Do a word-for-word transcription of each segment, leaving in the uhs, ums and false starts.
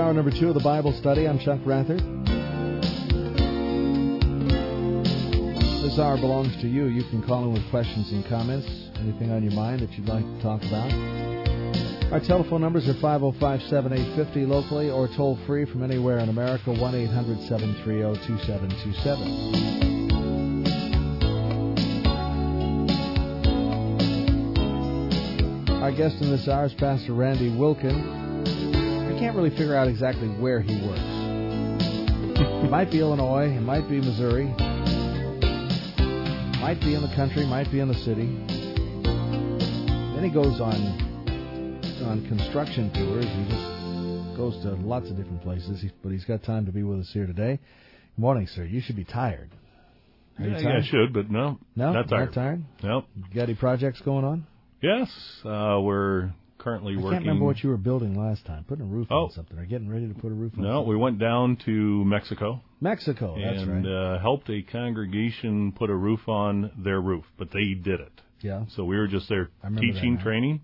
hour number two of the Bible study. I'm Chuck Rathert. This hour belongs to you. You can call in with questions and comments, anything on your mind that you'd like to talk about. Our telephone numbers are five oh five, seven eight five oh locally or toll free from anywhere in America, one eight hundred, seven three zero, two seven two seven. Our guest in this hour is Pastor Randy Wilken. I can't really figure out exactly where he works. It might be Illinois, it might be Missouri, might be in the country, might be in the city. Then he goes on on construction tours. He just goes to lots of different places, but he's got time to be with us here today. Good morning, sir. You should be tired. Are you yeah, tired? I should, but no, no, not tired. Not tired? Nope. You got any projects going on? Yes, uh, we're currently I working. I can't remember what you were building last time. Putting a roof oh. on something or getting ready to put a roof on no, something. No, we went down to Mexico. Mexico, that's and, right. And uh, helped a congregation put a roof on their roof, but they did it. Yeah. So we were just there teaching, that, training.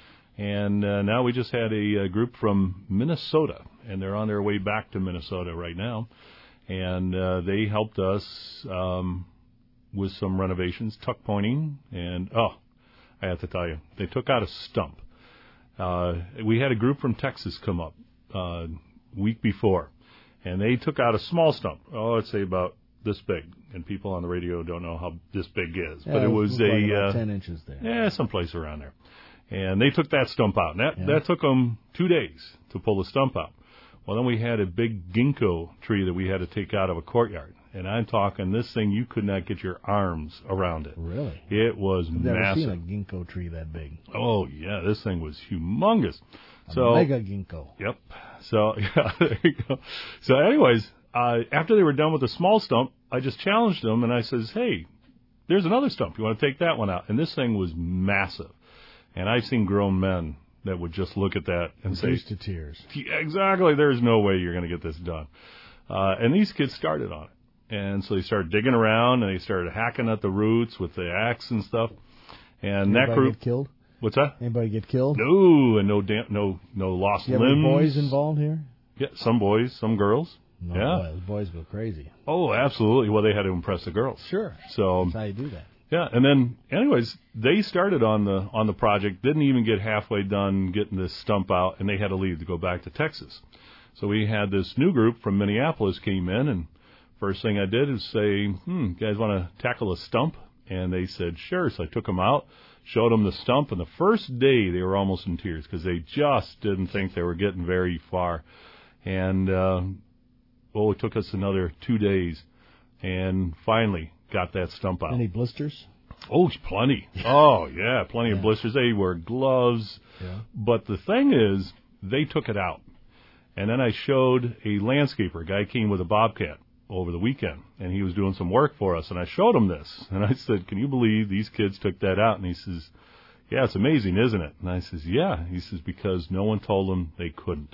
And uh, now we just had a, a group from Minnesota, and they're on their way back to Minnesota right now. And uh, they helped us um, with some renovations, tuck pointing, and, oh, I have to tell you, they took out a stump. Uh, we had a group from Texas come up uh, week before, and they took out a small stump. Oh, I'd say about this big, and people on the radio don't know how this big is, yeah, but it was it a like uh, ten inches there. Yeah, someplace around there. And they took that stump out, and that yeah. that took them two days to pull the stump out. Well, then we had a big ginkgo tree that we had to take out of a courtyard. And I'm talking, this thing, you could not get your arms around it. Really? It was I've massive. I've never seen a ginkgo tree that big. Oh, yeah, this thing was humongous. A so mega ginkgo. Yep. So, yeah, there you go. So, anyways, uh, after they were done with the small stump, I just challenged them, and I says, hey, there's another stump. You want to take that one out? And this thing was massive. And I've seen grown men that would just look at that and Reduced say, to tears. Exactly, there's no way you're going to get this done. Uh, and these kids started on it. And so they started digging around, and they started hacking at the roots with the axe and stuff. And Anybody that group get killed? What's that? Anybody get killed? No, and no dam- no no lost you limbs. Have boys involved here? Yeah, some boys, some girls. No, yeah, boys, boys go crazy. Oh, absolutely. Well, they had to impress the girls. Sure. So that's how you do that. Yeah, and then, anyways, they started on the on the project. Didn't even get halfway done getting this stump out, and they had to leave to go back to Texas. So we had this new group from Minneapolis came in, and first thing I did is say, hmm, you guys want to tackle a stump? And they said, sure. So I took them out, showed them the stump, and the first day they were almost in tears because they just didn't think they were getting very far. And, uh, well, it took us another two days, and finally got that stump out. Any blisters? Oh, plenty. Oh, yeah, plenty yeah. of blisters. They wear gloves. Yeah. But the thing is, they took it out. And then I showed a landscaper. A guy came with a bobcat over the weekend, and he was doing some work for us, and I showed him this. And I said, can you believe these kids took that out? And he says, yeah, it's amazing, isn't it? And I says, yeah. He says, because no one told them they couldn't.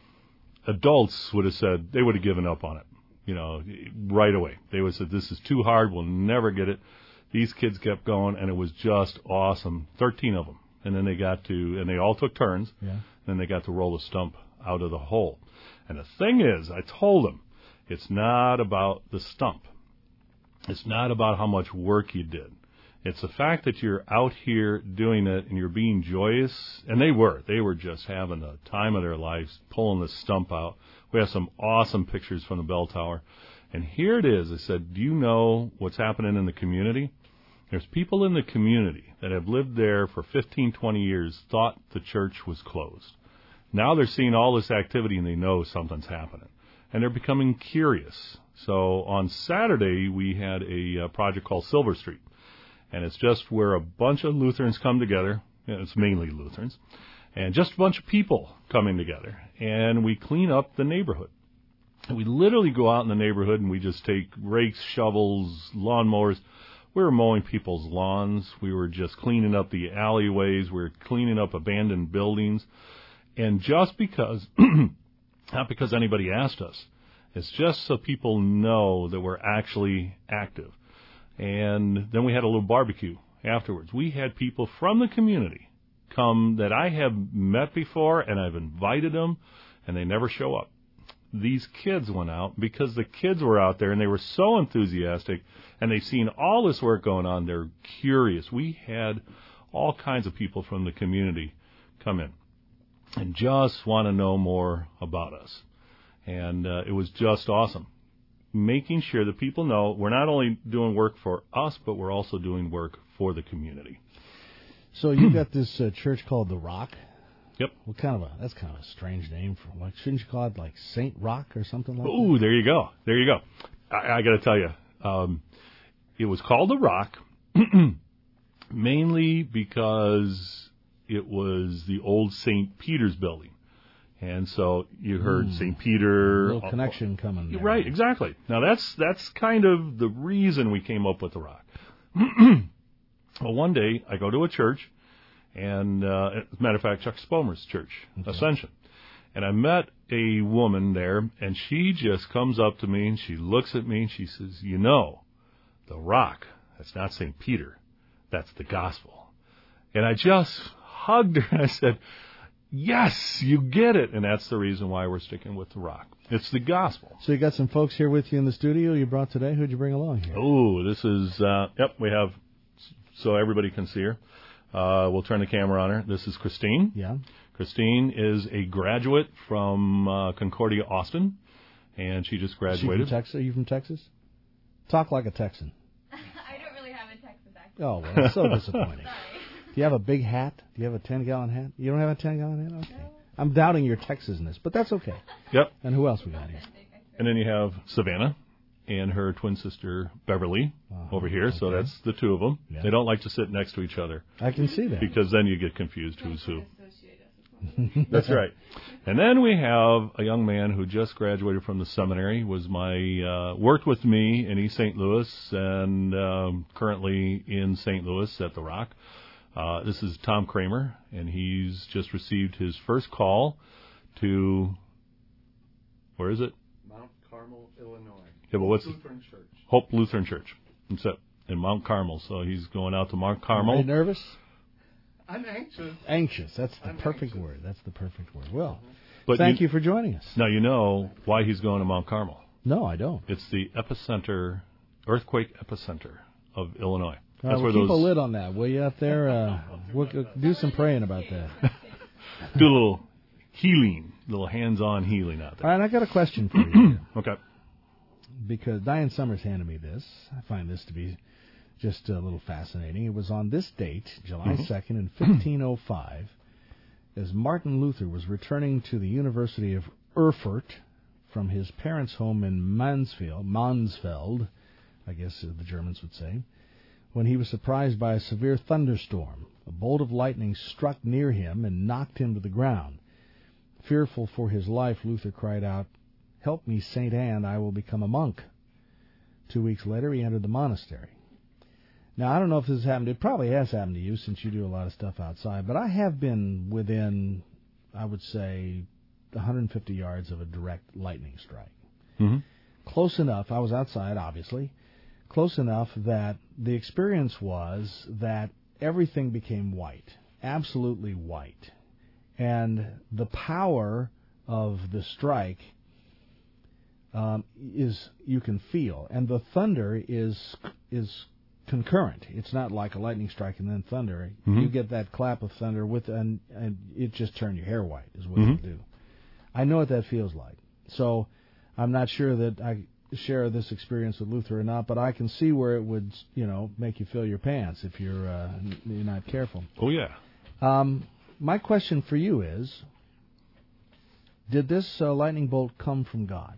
Adults would have said, they would have given up on it, you know, right away. They would have said, this is too hard, we'll never get it. These kids kept going, and it was just awesome. Thirteen of them. And then they got to, and they all took turns. Yeah. Then they got to roll the stump out of the hole. And the thing is, I told them, it's not about the stump. It's not about how much work you did. It's the fact that you're out here doing it and you're being joyous. And they were. They were just having the time of their lives pulling the stump out. We have some awesome pictures from the bell tower. And here it is. I said, do you know what's happening in the community? There's people in the community that have lived there for fifteen, twenty years, thought the church was closed. Now they're seeing all this activity and they know something's happening. And they're becoming curious. So on Saturday, we had a uh, project called Silver Street. And it's just where a bunch of Lutherans come together. And it's mainly Lutherans. And just a bunch of people coming together. And we clean up the neighborhood. And we literally go out in the neighborhood and we just take rakes, shovels, lawnmowers. We were mowing people's lawns. We were just cleaning up the alleyways. We were cleaning up abandoned buildings. And just because... Not because anybody asked us. It's just so people know that we're actually active. And then we had a little barbecue afterwards. We had people from the community come that I have met before, and I've invited them, and they never show up. these kids went out, because the kids were out there and they were so enthusiastic and they've seen all this work going on. They're curious. We had all kinds of people from the community come in and just want to know more about us. And uh, it was just awesome. Making sure that people know we're not only doing work for us, but we're also doing work for the community. So you've got this uh, church called The Rock. Yep. What kind of a, that's kind of a strange name for, like, shouldn't you call it like Saint Rock or something like Ooh, that? there you go. There you go. I, I got to tell you, um, it was called The Rock mainly because it was the old Saint Peter's building. And so you heard mm. Saint Peter. A little connection coming there. Right, exactly. Now that's that's kind of the reason we came up with The Rock. Well, one day I go to a church, and uh, as a matter of fact, Chuck Spomer's church, okay. Ascension. And I met a woman there, and she just comes up to me, and she looks at me, and she says, you know, The Rock, that's not Saint Peter, that's the gospel. And I just hugged her, and I said, yes, you get it. And that's the reason why we're sticking with The Rock. It's the gospel. So you got some folks here with you in the studio you brought today. Who'd you bring along here? Oh, this is, uh, yep, we have, so everybody can see her. Uh, we'll turn the camera on her. This is Christine. Yeah. Christine is a graduate from uh, Concordia, Austin, and she just graduated. Is she from Texas? Are you from Texas? Talk like a Texan. I don't really have a Texas accent. Oh, well, that's so disappointing. Sorry. Do you have a big hat? Do you have a ten-gallon hat? You don't have a ten-gallon hat? Okay. No. I'm doubting your Texasness, but that's okay. Yep. And who else we got here? And then you have Savannah and her twin sister, Beverly, uh-huh. over here. Okay. So that's the two of them. Yeah. They don't like to sit next to each other. I can see that. Because then you get confused who's who. That's right. And then we have a young man who just graduated from the seminary, was my uh, worked with me in East Saint Louis, and um, currently in Saint Louis at The Rock. Uh, this is Tom Kramer, and he's just received his first call to, where is it? Mount Carmel, Illinois. Yeah, but what's Hope Lutheran Church. Hope Lutheran Church. That's it, in Mount Carmel. So he's going out to Mount Carmel. Are you nervous? I'm anxious. Anxious. That's the I'm perfect anxious. word. That's the perfect word. Well, but thank you, you for joining us. Now you know why he's going to Mount Carmel. No, I don't. It's the epicenter, earthquake epicenter of Illinois. Uh, That's we'll where keep those... a lid on that, will you, up there? Uh, we'll do some praying about that. Do a little healing, a little hands-on healing out there. All right, I got a question for you. Okay. Because Diane Summers handed me this. I find this to be just a little fascinating. It was on this date, July second, in fifteen oh five, as Martin Luther was returning to the University of Erfurt from his parents' home in Mansfield, Mansfeld, I guess the Germans would say, when he was surprised by a severe thunderstorm. A bolt of lightning struck near him and knocked him to the ground. Fearful for his life, Luther cried out, "Help me, Saint Anne, I will become a monk." Two weeks later, he entered the monastery. Now, I don't know if this has happened. It probably has happened to you since you do a lot of stuff outside, but I have been within, I would say, one hundred fifty yards of a direct lightning strike. Mm-hmm. Close enough. I was outside, obviously. Close enough that the experience was that everything became white, absolutely white. And the power of the strike um, is you can feel, and the thunder is is concurrent. It's not like a lightning strike and then thunder. Mm-hmm. You get that clap of thunder with, and, and it just turned your hair white is what mm-hmm. it do. I know what that feels like. So I'm not sure that I share this experience with Luther or not, but I can see where it would, you know, make you fill your pants if you're uh, you're not careful. Oh yeah. Um, my question for you is: did this uh, lightning bolt come from God?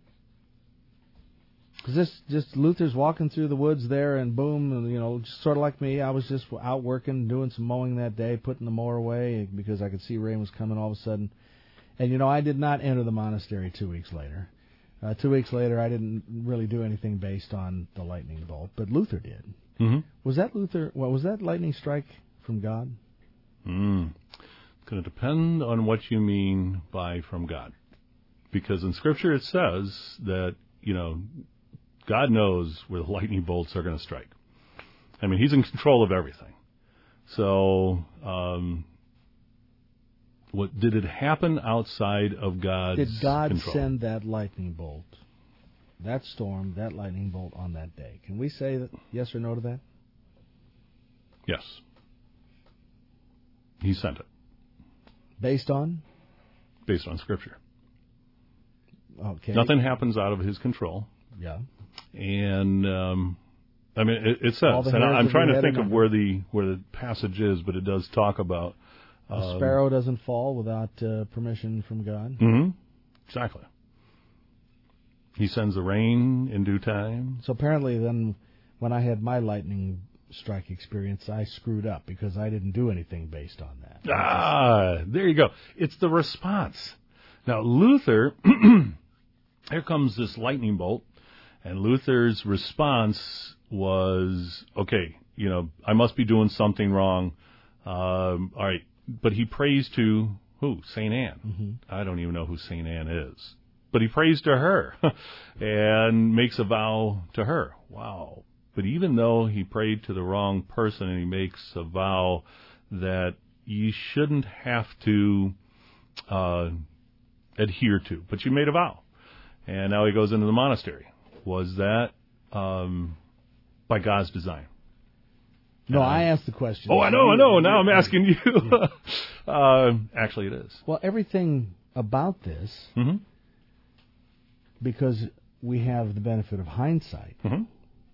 Is this just Luther's walking through the woods there and boom, and, you know, just sort of like me? I was just out working, doing some mowing that day, putting the mower away because I could see rain was coming all of a sudden. And, you know, I did not enter the monastery two weeks later. Uh, two weeks later, I didn't really do anything based on the lightning bolt, but Luther did. Mm-hmm. Was that Luther? Well, was that lightning strike from God? Mm. It's going to depend on what you mean by from God, because in Scripture it says that, you know, God knows where the lightning bolts are going to strike. I mean, He's in control of everything. So um, What did it happen outside of God's Did God control? send that lightning bolt, that storm, that lightning bolt on that day? Can we say that yes or no to that? Yes. He sent it. Based on? Based on Scripture. Okay. Nothing happens out of his control. Yeah. And, um, I mean, it, it All says, the and hairs I'm of trying your to head think are of numbered. where the where the passage is, but it does talk about... A Um, sparrow doesn't fall without uh, permission from God. Mm-hmm. Exactly. He sends the rain in due time. So apparently then, when I had my lightning strike experience, I screwed up because I didn't do anything based on that. Ah, there you go. It's the response. Now, Luther, here comes this lightning bolt, and Luther's response was, okay, you know, I must be doing something wrong. Um, all right. But he prays to who? Saint Anne. Mm-hmm. I don't even know who Saint Anne is. But he prays to her and makes a vow to her. Wow. But even though he prayed to the wrong person and he makes a vow that you shouldn't have to uh, adhere to, but you made a vow. And now he goes into the monastery. Was that um, by God's design? No, Uh, I asked the question. Oh, I know, I know. Now I'm asking you. uh, actually, it is. Well, everything about this, Mm-hmm. because we have the benefit of hindsight, Mm-hmm.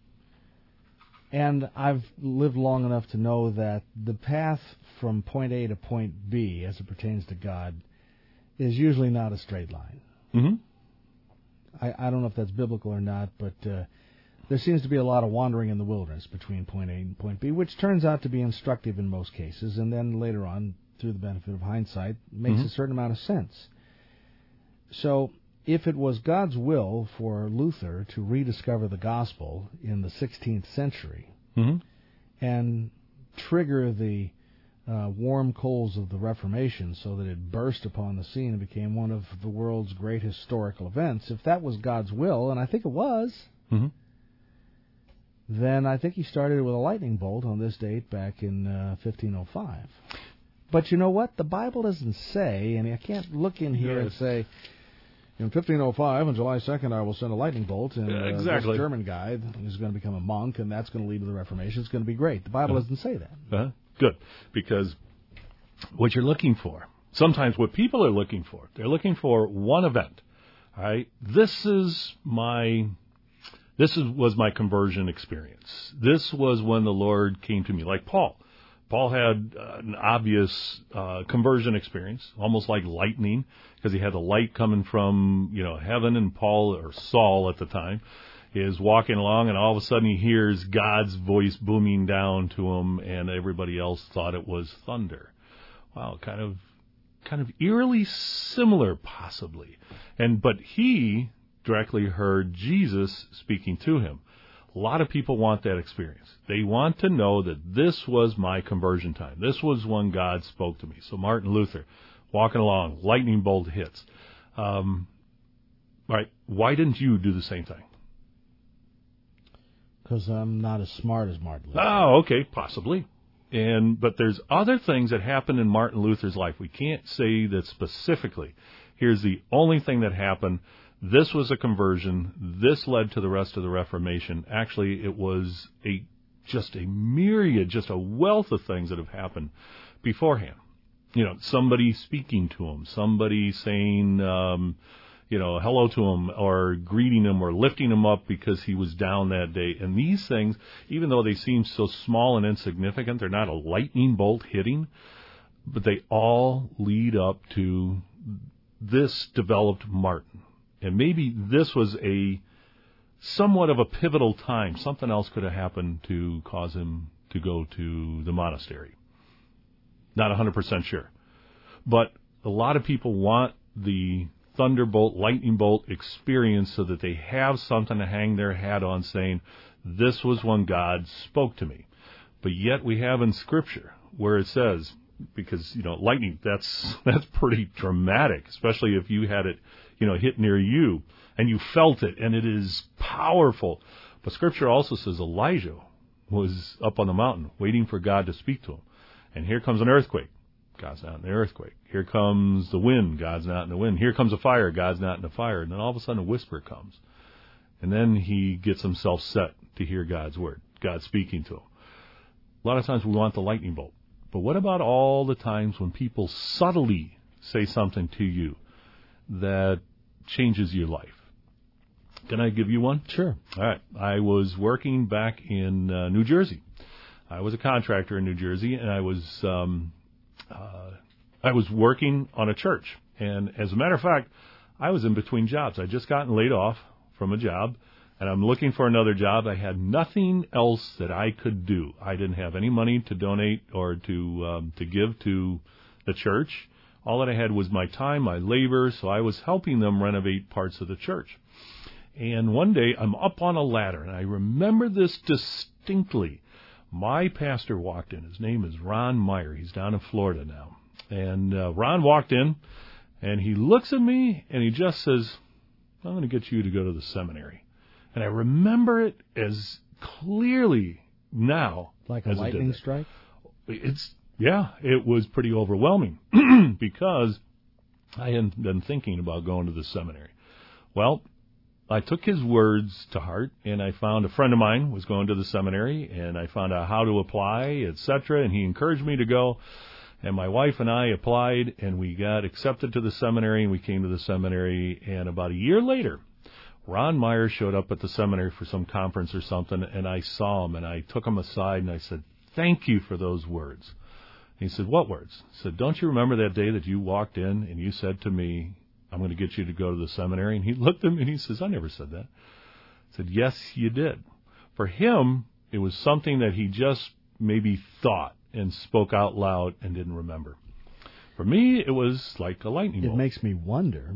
and I've lived long enough to know that the path from point A to point B, as it pertains to God, is usually not a straight line. Mm-hmm. I, I don't know if that's biblical or not, but uh, there seems to be a lot of wandering in the wilderness between point A and point B, which turns out to be instructive in most cases, and then later on, through the benefit of hindsight, makes Mm-hmm. a certain amount of sense. So, if it was God's will for Luther to rediscover the gospel in the sixteenth century Mm-hmm. and trigger the uh, warm coals of the Reformation so that it burst upon the scene and became one of the world's great historical events, if that was God's will, and I think it was, Mm-hmm. then I think he started with a lightning bolt on this date back in uh, fifteen oh five. But you know what? The Bible doesn't say, and I can't look in here and Yes. say, in fifteen oh five, on July second, I will send a lightning bolt, and Yeah, uh, exactly. this German guy is going to become a monk, and that's going to lead to the Reformation. It's going to be great. The Bible Yeah. doesn't say that. Uh-huh. Good. Because what you're looking for, sometimes what people are looking for, they're looking for one event. All right? This is my... This is, was my conversion experience. This was when the Lord came to me, like Paul. Paul had uh, an obvious uh, conversion experience, almost like lightning, because he had the light coming from, you know, heaven, and Paul, or Saul at the time, is walking along, and all of a sudden he hears God's voice booming down to him, and everybody else thought it was thunder. Wow, kind of, kind of eerily similar, possibly. And but he directly heard Jesus speaking to him. A lot of people want that experience. They want to know that this was my conversion time. This was when God spoke to me. So Martin Luther, walking along, lightning bolt hits. Um, all right, why didn't you do the same thing? Because I'm not as smart as Martin Luther. Oh, okay, possibly. And but there's other things that happened in Martin Luther's life. We can't say that specifically. Here's the only thing that happened. This was a conversion. This led to the rest of the Reformation. Actually, it was a just a myriad, just a wealth of things that have happened beforehand. You know, somebody speaking to him, somebody saying, um, you know, hello to him, or greeting him, or lifting him up because he was down that day. And these things, even though they seem so small and insignificant, they're not a lightning bolt hitting, but they all lead up to this developed Martin. And maybe this was a somewhat of a pivotal time. Something else could have happened to cause him to go to the monastery. Not one hundred percent sure. But a lot of people want the thunderbolt, lightning bolt experience so that they have something to hang their hat on saying, this was when God spoke to me. But yet we have in Scripture where it says, because, you know, lightning, that's that's pretty dramatic, especially if you had it, you know, hit near you, and you felt it, and it is powerful. But Scripture also says Elijah was up on the mountain waiting for God to speak to him. And here comes an earthquake. God's not in the earthquake. Here comes the wind. God's not in the wind. Here comes a fire. God's not in the fire. And then all of a sudden a whisper comes. And then he gets himself set to hear God's word, God speaking to him. A lot of times we want the lightning bolt. But what about all the times when people subtly say something to you that changes your life? Can I give you one? Sure. All right. I was working back in uh, New Jersey. I was a contractor in New Jersey, and I was um, uh, I was working on a church. And as a matter of fact, I was in between jobs. I'd just gotten laid off from a job, and I'm looking for another job. I had nothing else that I could do. I didn't have any money to donate or to um, to give to the church. All that I had was my time, my labor, so I was helping them renovate parts of the church. And one day, I'm up on a ladder, and I remember this distinctly. My pastor walked in. His name is Ron Meyer. He's down in Florida now. And uh, Ron walked in, and he looks at me, and he just says, I'm going to get you to go to the seminary. And I remember it as clearly now. Like a as lightning it did. strike? It's, yeah, it was pretty overwhelming because I hadn't been thinking about going to the seminary. Well, I took his words to heart, and I found a friend of mine was going to the seminary, and I found out how to apply, et cetera, and he encouraged me to go. And my wife and I applied, and we got accepted to the seminary, and we came to the seminary. And about a year later, Ron Meyer showed up at the seminary for some conference or something, and I saw him, and I took him aside, and I said, thank you for those words. And he said, what words? I said, don't you remember that day that you walked in, and you said to me, I'm going to get you to go to the seminary? And he looked at me, and he says, I never said that. I said, yes, you did. For him, it was something that he just maybe thought and spoke out loud and didn't remember. For me, it was like a lightning bolt. It makes me wonder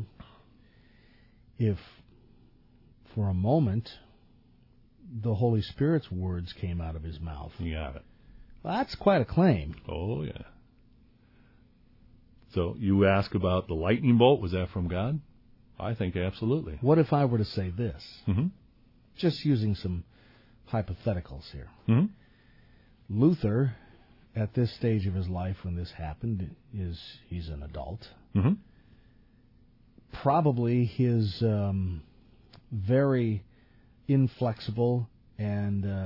if, for a moment, the Holy Spirit's words came out of his mouth. You got it. Well, that's quite a claim. Oh, yeah. So you ask about the lightning bolt. Was that from God? I think absolutely. What if I were to say this? Mm-hmm. Just using some hypotheticals here. Mm-hmm. Luther, at this stage of his life when this happened, is he's an adult. Mm-hmm. Probably his um, very inflexible and uh,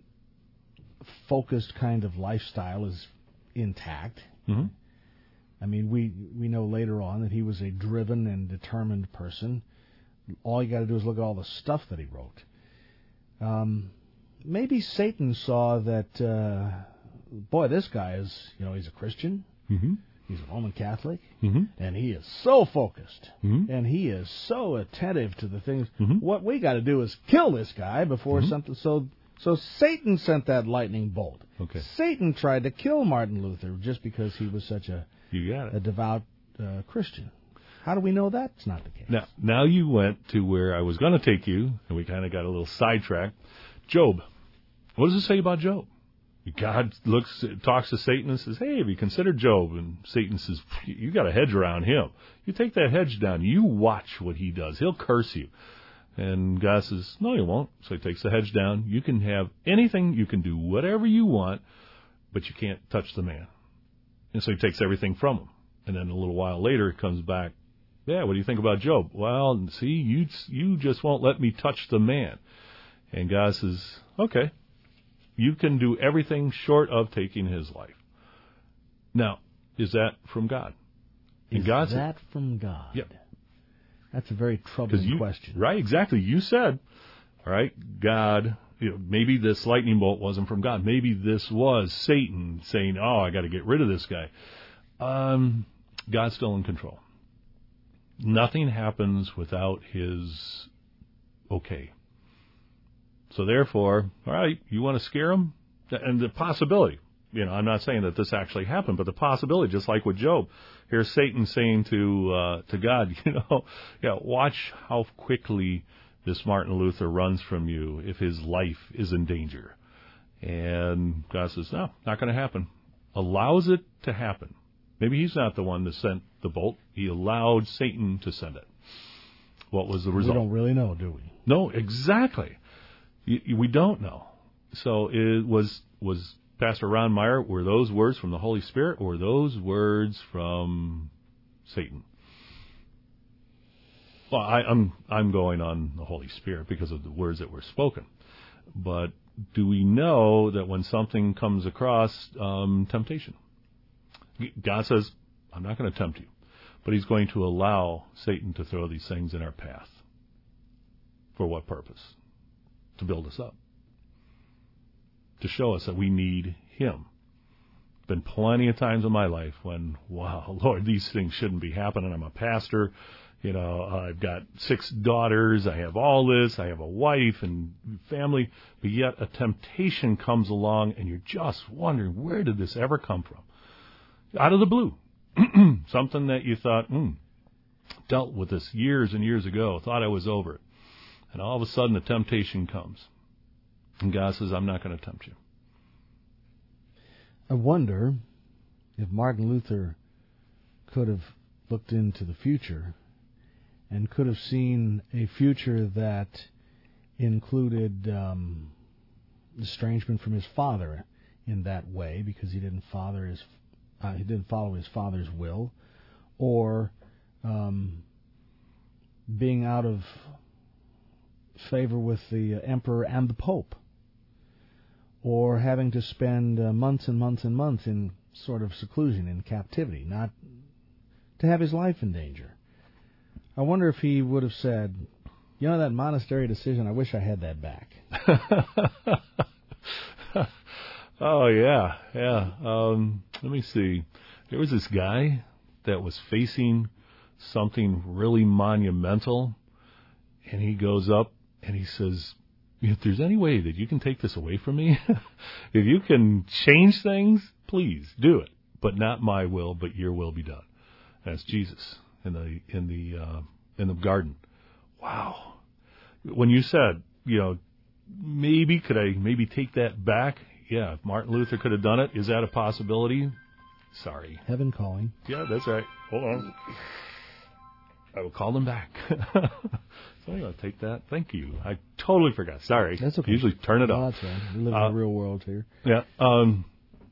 focused kind of lifestyle is intact. Mm-hmm. I mean, we we know later on that he was a driven and determined person. All you got to do is look at all the stuff that he wrote. Um, maybe Satan saw that, uh, boy, this guy is, you know, he's a Christian. Mm-hmm. He's a Roman Catholic. Mm-hmm. And he is so focused. Mm-hmm. And he is so attentive to the things. Mm-hmm. What we got to do is kill this guy before Mm-hmm. something. So, so Satan sent that lightning bolt. Okay. Satan tried to kill Martin Luther just because he was such a You got it. a devout uh, Christian. How do we know that's not the case? Now, now you went to where I was going to take you, and we kind of got a little sidetracked. Job. What does it say about Job? God looks, talks to Satan and says, hey, have you considered Job? And Satan says, you got a hedge around him. You take that hedge down. You watch what he does. He'll curse you. And God says, no, he won't. So he takes the hedge down. You can have anything. You can do whatever you want, but you can't touch the man. And so he takes everything from him. And then a little while later, it comes back. Yeah, what do you think about Job? Well, see, you you just won't let me touch the man. And God says, okay, you can do everything short of taking his life. Now, is that from God? And Is God that said, from God? Yep. That's a very troubling you, question. Right, exactly. You said, all right, God, you know, maybe this lightning bolt wasn't from God. Maybe this was Satan saying, oh, I got to get rid of this guy. Um, God's still in control. Nothing happens without his okay. So therefore, all right, you want to scare him? And the possibility, you know, I'm not saying that this actually happened, but the possibility, just like with Job, here's Satan saying to uh, to God, you know, yeah, watch how quickly this Martin Luther runs from you if his life is in danger. And God says, no, not going to happen. Allows it to happen. Maybe he's not the one that sent the bolt. He allowed Satan to send it. What was the result? We don't really know, do we? No, exactly. We don't know. So it was was Pastor Ron Meyer, were those words from the Holy Spirit, or were those words from Satan? Well, I, I'm I'm going on the Holy Spirit because of the words that were spoken. But do we know that when something comes across um, temptation, God says, I'm not going to tempt you, but he's going to allow Satan to throw these things in our path. For what purpose? To build us up. To show us that we need him. Been plenty of times in my life when, wow, Lord, these things shouldn't be happening. I'm a pastor. You know, I've got six daughters. I have all this. I have a wife and family. But yet a temptation comes along and you're just wondering, where did this ever come from? Out of the blue. Something that you thought, hmm, dealt with this years and years ago, thought I was over it. And all of a sudden the temptation comes. And God says, I'm not going to tempt you. I wonder if Martin Luther could have looked into the future and could have seen a future that included um, estrangement from his father in that way, because he didn't father his uh, he didn't follow his father's will, or um, being out of favor with the emperor and the pope, or having to spend uh, months and months and months in sort of seclusion, in captivity, not to have his life in danger. I wonder if he would have said, you know, that monastery decision, I wish I had that back. Oh, yeah, yeah. Um, let me see. There was this guy that was facing something really monumental, and he goes up and he says, if there's any way that you can take this away from me, if you can change things, please do it. But not my will, but your will be done. That's Jesus in the in the uh, in the garden. Wow. When you said, you know, maybe could I maybe take that back? Yeah, if Martin Luther could have done it, is that a possibility? Sorry. Heaven calling. Yeah, that's right. Hold on. I will call them back. So I'm going to take that. Thank you. I totally forgot. Sorry. That's okay. Usually turn it no, off. That's right. We live uh, in the real world here. Yeah. Um,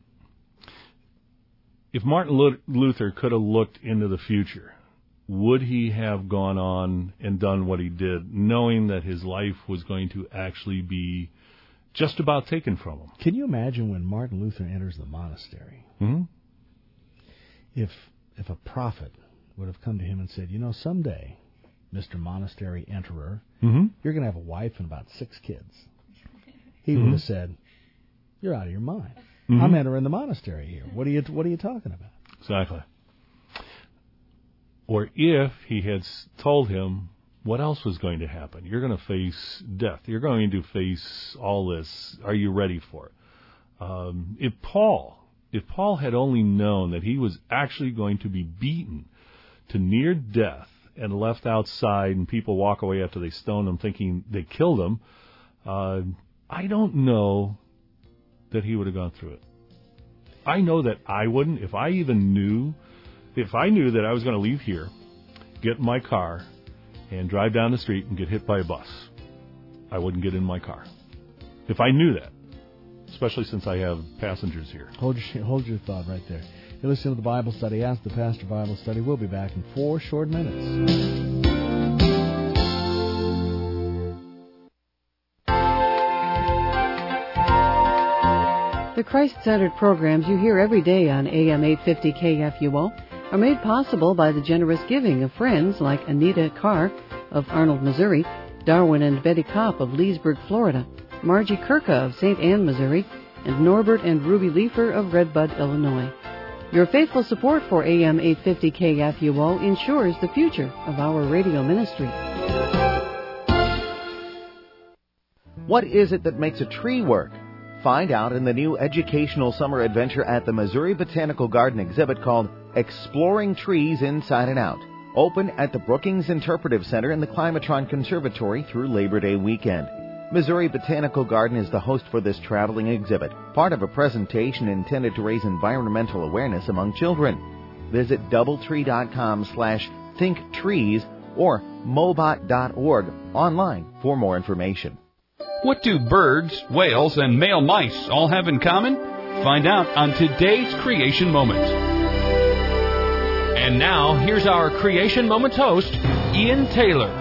if Martin Luther could have looked into the future, would he have gone on and done what he did, knowing that his life was going to actually be just about taken from him? Can you imagine when Martin Luther enters the monastery? Mm-hmm. If if a prophet would have come to him and said, you know, someday, Mister Monastery Enterer, mm-hmm. you're going to have a wife and about six kids. He mm-hmm. would have said, you're out of your mind. Mm-hmm. I'm entering the monastery here. What are you What are you talking about? Exactly. Or if he had told him what else was going to happen. You're going to face death. You're going to face all this. Are you ready for it? Um, if Paul, if Paul had only known that he was actually going to be beaten to near death and left outside, and people walk away after they stone him thinking they killed him, uh, I don't know that he would have gone through it. I know that I wouldn't. If I even knew, if I knew that I was going to leave here, get in my car, and drive down the street and get hit by a bus, I wouldn't get in my car. If I knew that, especially since I have passengers here. Hold your, hold your thought right there. You're listening to the Bible Study. Ask the Pastor Bible Study. We'll be back in four short minutes. The Christ-centered programs you hear every day on A M eight fifty K F U O are made possible by the generous giving of friends like Anita Carr of Arnold, Missouri, Darwin and Betty Kopp of Leesburg, Florida, Margie Kirka of Saint Anne, Missouri, and Norbert and Ruby Leifer of Redbud, Illinois. Your faithful support for A M eight fifty K F U O ensures the future of our radio ministry. What is it that makes a tree work? Find out in the new educational summer adventure at the Missouri Botanical Garden exhibit called Exploring Trees Inside and Out. Open at the Brookings Interpretive Center in the Climatron Conservatory through Labor Day weekend. Missouri Botanical Garden is the host for this traveling exhibit, part of a presentation intended to raise environmental awareness among children. Visit doubletree.com slash thinktrees or mobot dot org online for more information. What do birds, whales, and male mice all have in common? Find out on today's Creation Moment. And now, here's our Creation Moments host, Ian Taylor.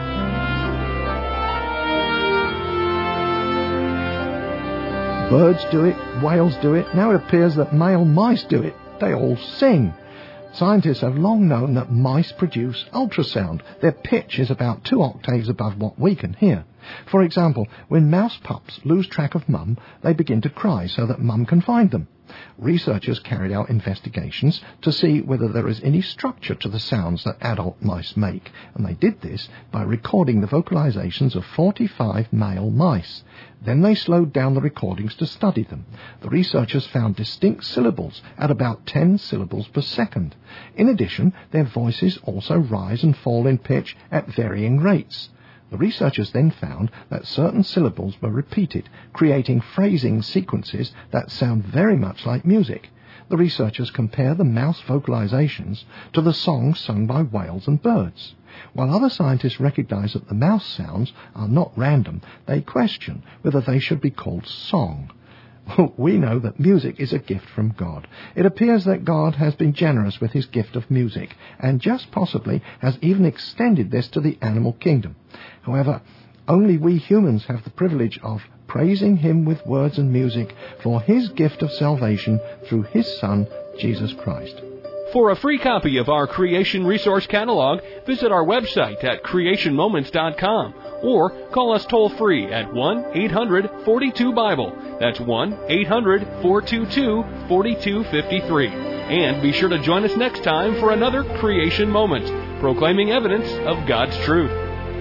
Birds do it, whales do it. Now it appears that male mice do it. They all sing. Scientists have long known that mice produce ultrasound. Their pitch is about two octaves above what we can hear. For example, when mouse pups lose track of mum, they begin to cry so that mum can find them. Researchers carried out investigations to see whether there is any structure to the sounds that adult mice make, and they did this by recording the vocalizations of forty-five male mice. Then they slowed down the recordings to study them. The researchers found distinct syllables at about ten syllables per second. In addition, their voices also rise and fall in pitch at varying rates. The researchers then found that certain syllables were repeated, creating phrasing sequences that sound very much like music. The researchers compare the mouse vocalizations to the songs sung by whales and birds. While other scientists recognize that the mouse sounds are not random, they question whether they should be called song. We know that music is a gift from God. It appears that God has been generous with his gift of music, and just possibly has even extended this to the animal kingdom. However, only we humans have the privilege of praising him with words and music for his gift of salvation through his Son, Jesus Christ. For a free copy of our Creation Resource Catalog, visit our website at creation moments dot com or call us toll-free at one eight hundred forty-two Bible. That's one eight hundred four two two four two five three. And be sure to join us next time for another Creation Moment, proclaiming evidence of God's truth.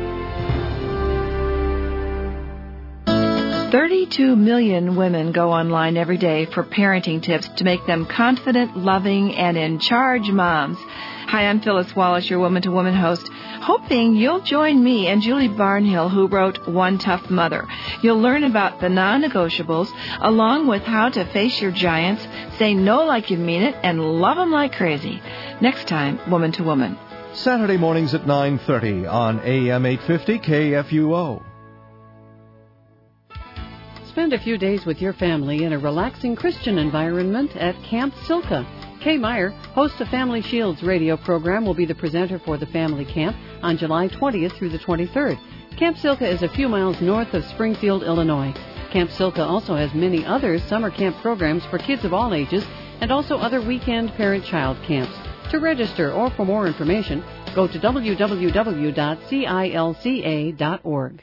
thirty-two million women go online every day for parenting tips to make them confident, loving, and in charge moms. Hi, I'm Phyllis Wallace, your Woman to Woman host, hoping you'll join me and Julie Barnhill, who wrote One Tough Mother. You'll learn about the non-negotiables, along with how to face your giants, say no like you mean it, and love them like crazy. Next time, Woman to Woman. Saturday mornings at nine thirty on A M eight fifty K F U O. Spend a few days with your family in a relaxing Christian environment at Camp Silka. Kay Meyer, host of Family Shields radio program, will be the presenter for the family camp on July twentieth through the twenty-third. Camp Silka is a few miles north of Springfield, Illinois. Camp Silka also has many other summer camp programs for kids of all ages and also other weekend parent-child camps. To register or for more information, go to w w w dot cilca dot org.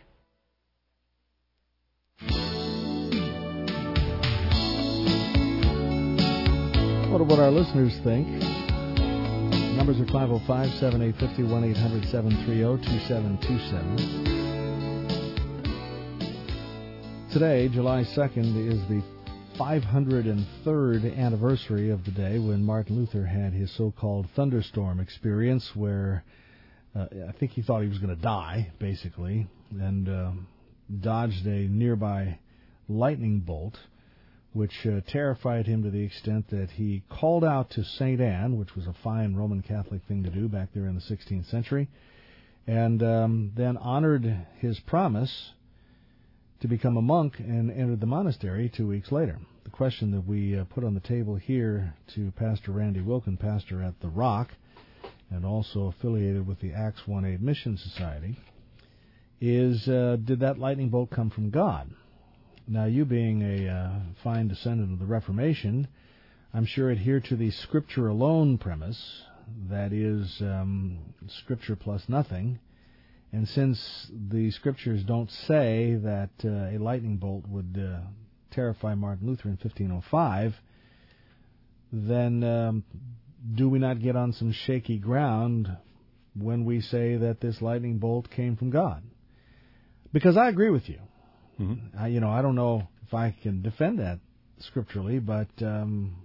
What what our listeners think. Numbers are five oh five, seven eight five oh, one eight hundred, seven three oh, two seven two seven. Today, July second, is the five hundred third anniversary of the day when Martin Luther had his so-called thunderstorm experience, where uh, I think he thought he was going to die, basically, and uh, dodged a nearby lightning bolt, which uh, terrified him to the extent that he called out to Saint Anne, which was a fine Roman Catholic thing to do back there in the sixteenth century, and um, then honored his promise to become a monk and entered the monastery two weeks later. The question that we uh, put on the table here to Pastor Randy Wilkin, pastor at The Rock, and also affiliated with the Acts one eight Mission Society, is uh, did that lightning bolt come from God? Now, you being a uh, fine descendant of the Reformation, I'm sure adhere to the Scripture alone premise, that is, um, Scripture plus nothing. And since the Scriptures don't say that uh, a lightning bolt would uh, terrify Martin Luther in fifteen oh five, then um, do we not get on some shaky ground when we say that this lightning bolt came from God? Because I agree with you. Mm-hmm. I, you know, I don't know if I can defend that scripturally, but um,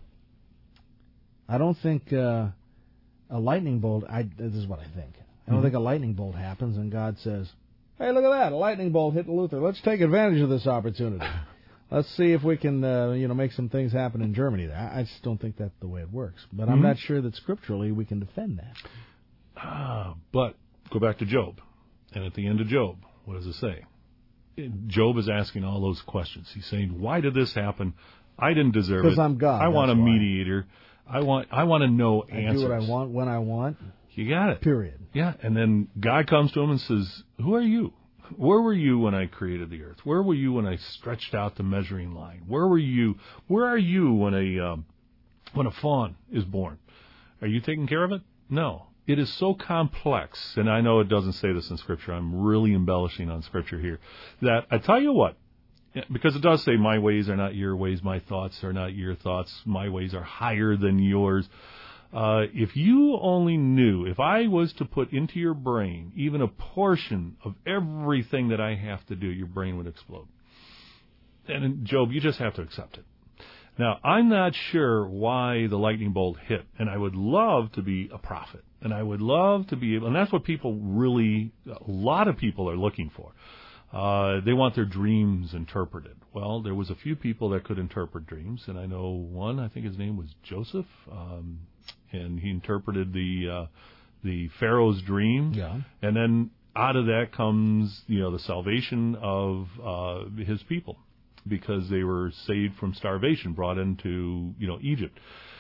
I don't think uh, a lightning bolt, I, this is what I think. I don't mm-hmm. think a lightning bolt happens and God says, hey, look at that, a lightning bolt hit Luther. Let's take advantage of this opportunity. Let's see if we can, uh, you know, make some things happen in Germany. I just don't think that's the way it works. But mm-hmm. I'm not sure that scripturally we can defend that. Ah, but go back to Job. And at the end of Job, what does it say? Job is asking all those questions. He's saying, why did this happen? I didn't deserve it. Because I'm God. I want a why. mediator. I want I want to know I answers. do what I want when I want. You got it. Period. Yeah, and then God comes to him and says, who are you? Where were you when I created the earth? Where were you when I stretched out the measuring line? Where were you? Where are you when a um, when a fawn is born? Are you taking care of it? No. It is so complex, and I know it doesn't say this in Scripture. I'm really embellishing on Scripture here. That I tell you what, because it does say, my ways are not your ways, my thoughts are not your thoughts, my ways are higher than yours. Uh, if you only knew, if I was to put into your brain even a portion of everything that I have to do, your brain would explode. And Job, you just have to accept it. Now, I'm not sure why the lightning bolt hit, and I would love to be a prophet, and I would love to be able, and that's what people really, a lot of people are looking for. Uh, they want their dreams interpreted. Well, there was a few people that could interpret dreams, and I know one, I think his name was Joseph, um, and he interpreted the uh, the Pharaoh's dream. Yeah. And then out of that comes, you know, the salvation of uh, his people, because they were saved from starvation, brought into, you know, Egypt.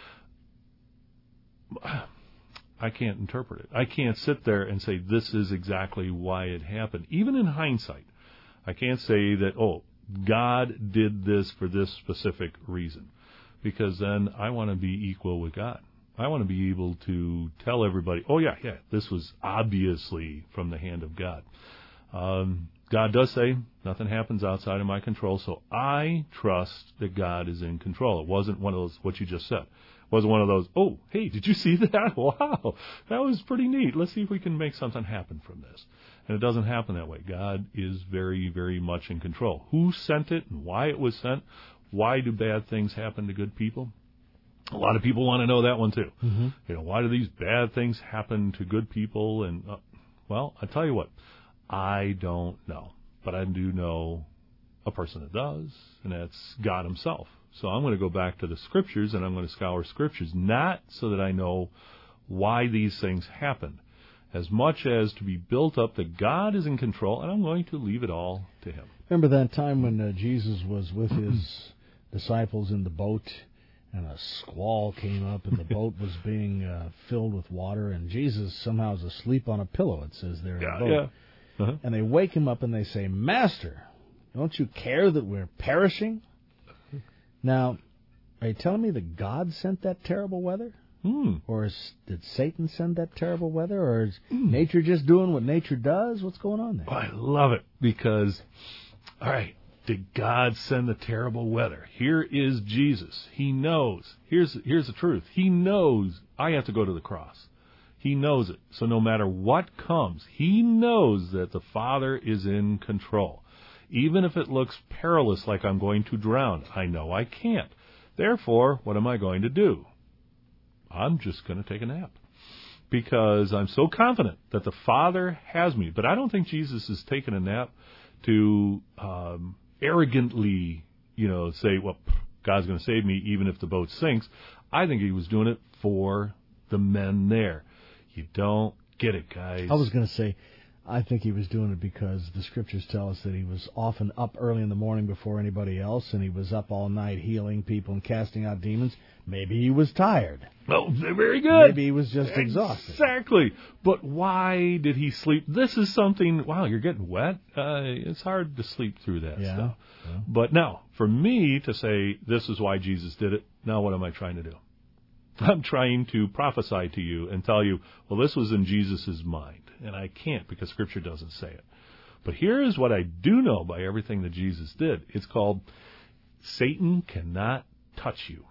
I can't interpret it. I can't sit there and say this is exactly why it happened. Even in hindsight, I can't say that, oh, God did this for this specific reason, because then I want to be equal with God. I want to be able to tell everybody, oh, yeah, yeah, this was obviously from the hand of God. Um, God does say nothing happens outside of my control, so I trust that God is in control. It wasn't one of those, what you just said. It wasn't one of those, oh, hey, did you see that? Wow, that was pretty neat. Let's see if we can make something happen from this. And it doesn't happen that way. God is very, very much in control. Who sent it and why it was sent? Why do bad things happen to good people? A lot of people want to know that one too. Mm-hmm. You know, why do these bad things happen to good people? And uh, well, I tell you what, I don't know, but I do know a person that does, and that's God Himself. So I'm going to go back to the Scriptures, and I'm going to scour Scriptures, not so that I know why these things happen, as much as to be built up that God is in control, and I'm going to leave it all to Him. Remember that time when uh, Jesus was with His disciples in the boat, and a squall came up, and the boat was being uh, filled with water, and Jesus somehow is asleep on a pillow, it says there in Yeah, the boat. yeah. Uh-huh. And they wake him up and they say, Master, don't you care that we're perishing? Now, are you telling me that God sent that terrible weather? Hmm. Or is, did Satan send that terrible weather? Or is Hmm. nature just doing what nature does? What's going on there? Oh, I love it, because, all right, did God send the terrible weather? Here is Jesus. He knows. Here's, here's the truth. He knows I have to go to the cross. He knows it. So no matter what comes, He knows that the Father is in control. Even if it looks perilous, like I'm going to drown, I know I can't. Therefore, what am I going to do? I'm just going to take a nap, because I'm so confident that the Father has me. But I don't think Jesus is taking a nap to um, arrogantly, you know, say, well, God's going to save me even if the boat sinks. I think He was doing it for the men there. You don't get it, guys. I was going to say, I think He was doing it because the Scriptures tell us that He was often up early in the morning before anybody else, and He was up all night healing people and casting out demons. Maybe He was tired. Oh, very good. Maybe He was just exhausted. Exactly. But why did He sleep? This is something, wow, you're getting wet. Uh, it's hard to sleep through that Yeah. stuff. Yeah. But now, for me to say this is why Jesus did it, now what am I trying to do? I'm trying to prophesy to you and tell you, well, this was in Jesus' mind. And I can't, because Scripture doesn't say it. But here is what I do know by everything that Jesus did. It's called Satan cannot touch you.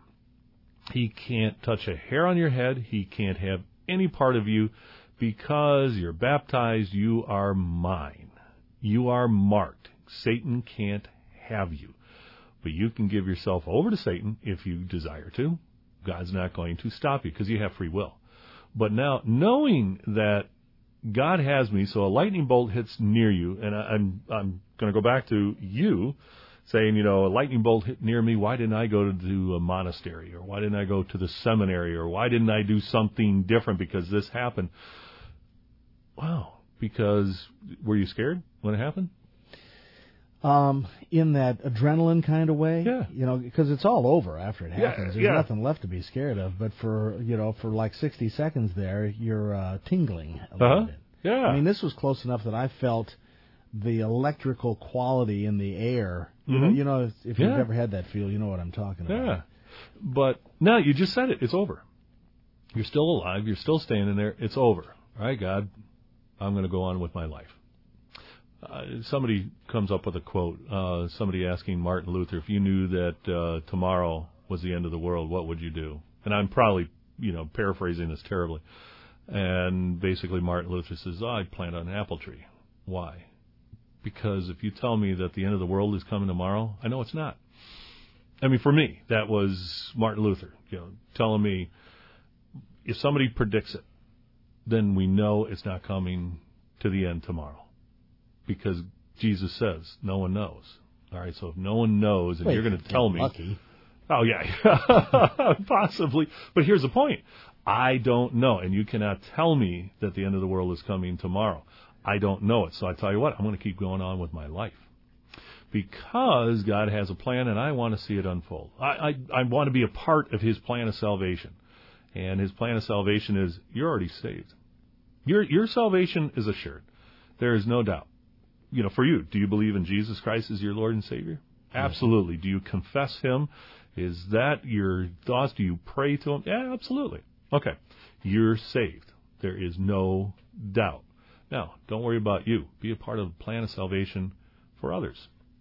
He can't touch a hair on your head. He can't have any part of you, because you're baptized. You are mine. You are marked. Satan can't have you. But you can give yourself over to Satan if you desire to. God's not going to stop you, because you have free will. But now, knowing that God has me, so a lightning bolt hits near you, and I, I'm I'm going to go back to you saying, you know, a lightning bolt hit near me. Why didn't I go to a monastery, or why didn't I go to the seminary, or why didn't I do something different because this happened? Wow, because were you scared when it happened? Um, in that adrenaline kind of way, Yeah. you know, because it's all over after it Yeah, happens. There's yeah. nothing left to be scared of. But for you know, for like sixty seconds there, you're uh, tingling a little Uh-huh. bit. Yeah. I mean, this was close enough that I felt the electrical quality in the air. You know, Mhm. you know, if, if you've Yeah. ever had that feel, you know what I'm talking about. Yeah. But no, you just said it. It's over. You're still alive. You're still standing there. It's over. All right, God, I'm going to go on with my life. Uh, somebody comes up with a quote. Uh, somebody asking Martin Luther, if you knew that uh, tomorrow was the end of the world, what would you do? And I'm probably, you know, paraphrasing this terribly. And basically Martin Luther says, oh, I'd plant an apple tree. Why? Because if you tell me that the end of the world is coming tomorrow, I know it's not. I mean, for me, that was Martin Luther, you know, telling me if somebody predicts it, then we know it's not coming to the end tomorrow. Because Jesus says, no one knows. All right, so if no one knows and Wait, you're going to tell me. Lucky. Oh, yeah, possibly. But here's the point. I don't know, and you cannot tell me that the end of the world is coming tomorrow. I don't know it. So I tell you what, I'm going to keep going on with my life. Because God has a plan, and I want to see it unfold. I, I, I want to be a part of His plan of salvation. And His plan of salvation is, you're already saved. Your, your salvation is assured. There is no doubt. You know, for you, do you believe in Jesus Christ as your Lord and Savior? Absolutely. Do you confess Him? Is that your thoughts? Do you pray to Him? Yeah, absolutely. Okay. You're saved. There is no doubt. Now, don't worry about you. Be a part of the plan of salvation for others.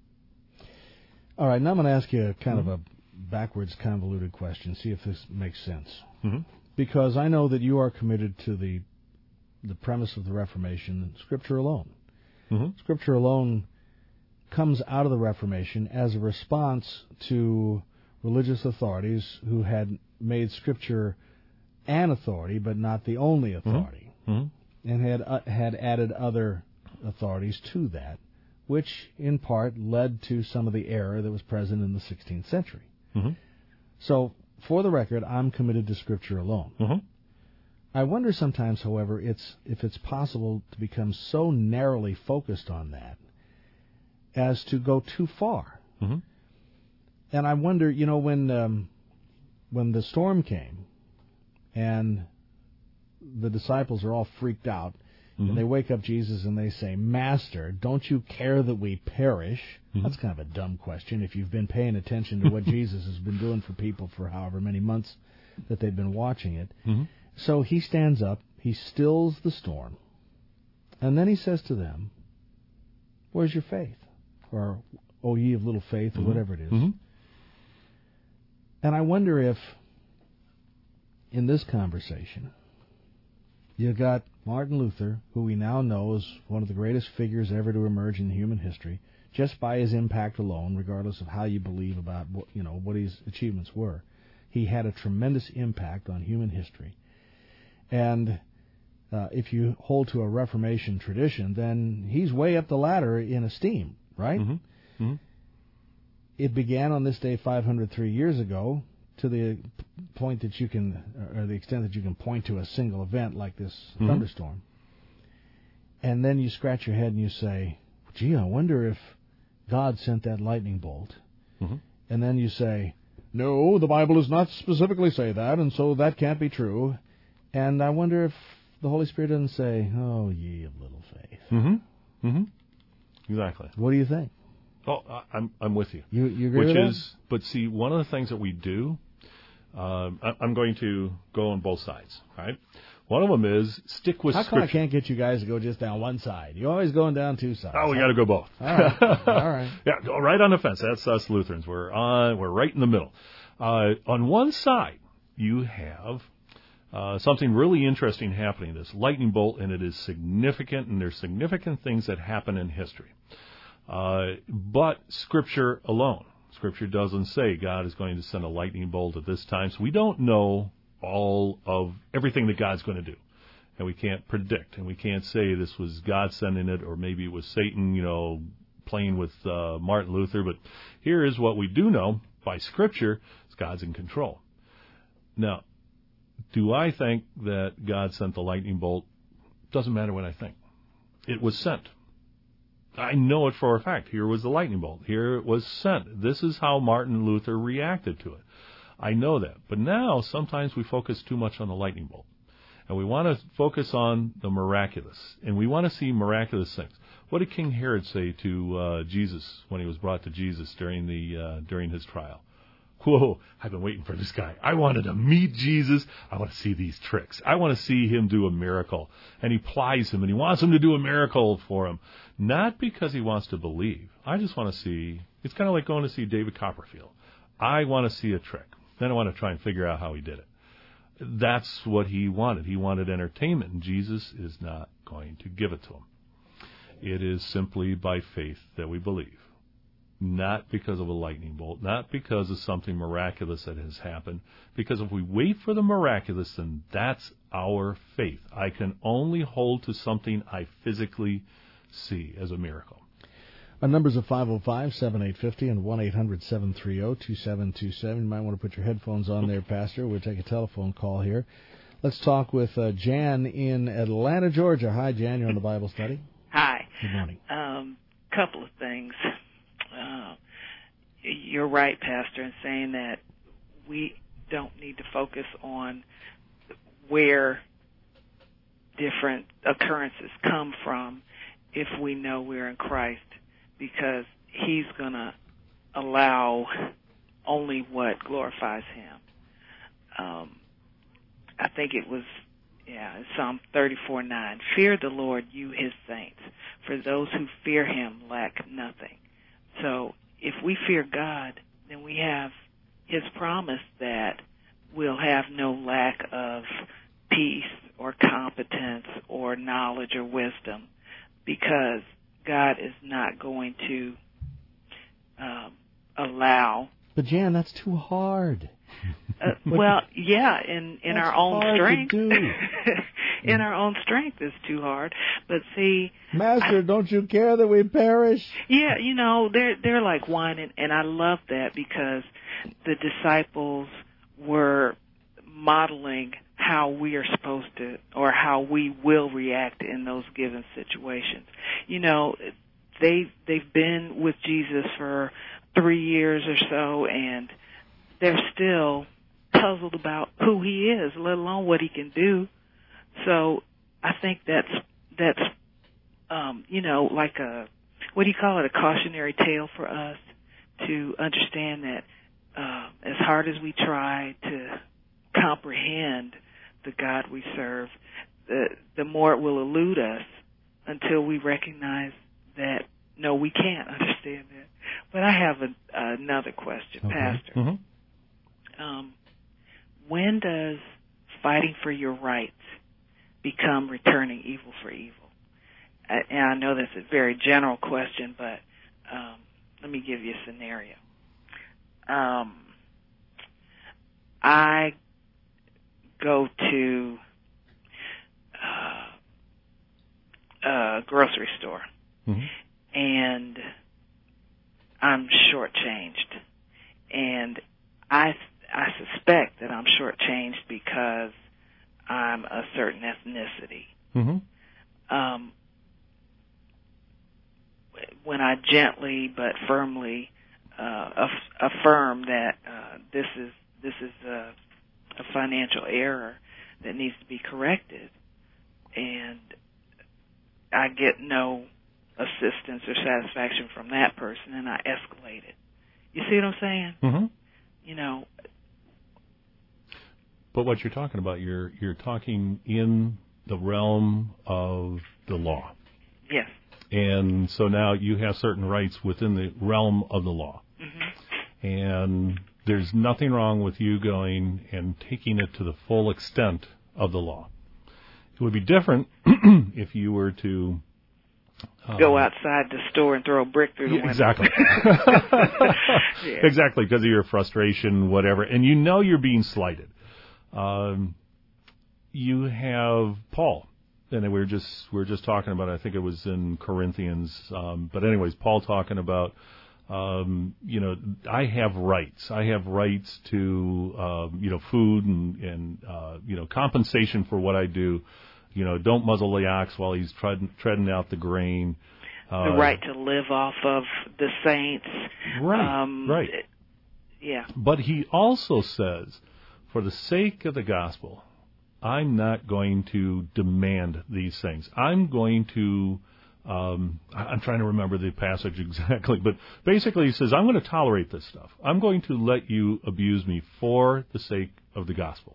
All right, now I'm going to ask you kind mm-hmm. of a backwards, convoluted question. See if this makes sense. Mm-hmm. Because I know that you are committed to the the premise of the Reformation, Scripture alone. Mm-hmm. Scripture alone comes out of the Reformation as a response to religious authorities who had made Scripture an authority, but not the only authority, mm-hmm. and had uh, had added other authorities to that, which in part led to some of the error that was present in the sixteenth century. Mm-hmm. So, for the record, I'm committed to Scripture alone. Mm-hmm. I wonder sometimes, however, it's if it's possible to become so narrowly focused on that as to go too far. Mm-hmm. And I wonder, you know, when um, when the storm came and the disciples are all freaked out, mm-hmm. and they wake up Jesus and they say, Master, don't you care that we perish? Mm-hmm. That's kind of a dumb question if you've been paying attention to what Jesus has been doing for people for however many months that they've been watching it. Mm-hmm. So he stands up, he stills the storm, and then he says to them, where's your faith? Or, O ye of little faith, or mm-hmm. whatever it is. Mm-hmm. And I wonder if, in this conversation, you got Martin Luther, who we now know is one of the greatest figures ever to emerge in human history, just by his impact alone, regardless of how you believe about what, you know, what his achievements were. He had a tremendous impact on human history. And uh, if you hold to a Reformation tradition, then he's way up the ladder in esteem, right? Mm-hmm. Mm-hmm. It began on this day five hundred three years ago, to the point that you can, or the extent that you can point to a single event like this mm-hmm. thunderstorm. And then you scratch your head and you say, gee, I wonder if God sent that lightning bolt. Mm-hmm. And then you say, no, the Bible does not specifically say that, and so that can't be true. And I wonder if the Holy Spirit doesn't say, oh, ye of little faith. Mm-hmm. Mm-hmm. Exactly. What do you think? Oh, I'm I'm with you. You, you agree Which with is, that? But see, one of the things that we do, um, I, I'm going to go on both sides, right? One of them is stick with How Scripture. come I can't get you guys to go just down one side? You're always going down two sides. Oh, we got to go both. All right. All right. Yeah, go right on the fence. That's us Lutherans. We're on. We're right in the middle. Uh, on one side, you have uh, something really interesting happening. This lightning bolt, and it is significant, and there's significant things that happen in history. Uh, but Scripture alone. Scripture doesn't say God is going to send a lightning bolt at this time, so we don't know all of everything that God's going to do. And we can't predict, and we can't say this was God sending it, or maybe it was Satan, you know, playing with uh, Martin Luther. But here is what we do know by Scripture, is God's in control. Now, do I think that God sent the lightning bolt? Doesn't matter what I think. It was sent. I know it for a fact. Here was the lightning bolt. Here it was sent. This is how Martin Luther reacted to it. I know that. But now sometimes we focus too much on the lightning bolt. And we want to focus on the miraculous. And we want to see miraculous things. What did King Herod say to uh, Jesus when he was brought to Jesus during the uh, during his trial? Whoa, I've been waiting for this guy. I wanted to meet Jesus. I want to see these tricks. I want to see him do a miracle. And he plies him, and he wants him to do a miracle for him. Not because he wants to believe. I just want to see, it's kind of like going to see David Copperfield. I want to see a trick. Then I want to try and figure out how he did it. That's what he wanted. He wanted entertainment, and Jesus is not going to give it to him. It is simply by faith that we believe. Not because of a lightning bolt, not because of something miraculous that has happened. Because if we wait for the miraculous, then that's our faith. I can only hold to something I physically see as a miracle. Our numbers are five oh five, seven eight five oh and one eight hundred, seven three oh, two seven two seven. You might want to put your headphones on there, Pastor. We'll take a telephone call here. Let's talk with uh, Jan in Atlanta, Georgia. Hi, Jan. You're on the Bible study. Hi. Good morning. Um, couple of things. Uh, you're right, Pastor, in saying that we don't need to focus on where different occurrences come from if we know we're in Christ, because he's going to allow only what glorifies him. Um, I think it was, yeah, Psalm thirty-four nine. Fear the Lord, you his saints, for those who fear him lack nothing. So if we fear God, then we have his promise that we'll have no lack of peace or competence or knowledge or wisdom, because God is not going to um, allow. But Jan, that's too hard. Uh, well, yeah, in, in our own strength. In our own strength is too hard. But see, Master, I, don't you care that we perish? Yeah, you know, they're they're like wine, and, and I love that, because the disciples were modeling how we are supposed to, or how we will react in those given situations. You know, they they've been with Jesus for three years or so, and they're still puzzled about who he is, let alone what he can do. So I think that's that's um, you know, like a, what do you call it, a cautionary tale for us to understand that uh, as hard as we try to comprehend the God we serve, the the more it will elude us until we recognize that no, we can't understand that. But I have a, another question, okay. Pastor. Mm-hmm. Um, when does fighting for your rights become returning evil for evil? I, and I know that's a very general question, but um, let me give you a scenario. Um, I go to uh, a grocery store, mm-hmm. and I'm shortchanged, and I I suspect that I'm shortchanged because I'm a certain ethnicity. Mm-hmm. Um, when I gently but firmly uh, aff- affirm that uh, this is this is a, a financial error that needs to be corrected, and I get no assistance or satisfaction from that person, and I escalate it. You see what I'm saying? Mm-hmm. You know. But what you're talking about, you're you're talking in the realm of the law. Yes. And so now you have certain rights within the realm of the law. Mm-hmm. And there's nothing wrong with you going and taking it to the full extent of the law. It would be different if you were to Um, go outside the store and throw a brick through the yeah, window. Exactly. Yeah. Exactly, because of your frustration, whatever. And you know you're being slighted. Um, you have Paul, and we were just we were just talking about, I think it was in Corinthians, um, but anyways, Paul talking about, um, you know, I have rights. I have rights to, uh, you know, food and, and uh, you know, compensation for what I do. You know, don't muzzle the ox while he's treading, treading out the grain. uh, the right to live off of the saints. Right, um, right. Yeah. But he also says, for the sake of the gospel, I'm not going to demand these things. I'm going to, um, I'm trying to remember the passage exactly, but basically he says, I'm going to tolerate this stuff. I'm going to let you abuse me for the sake of the gospel.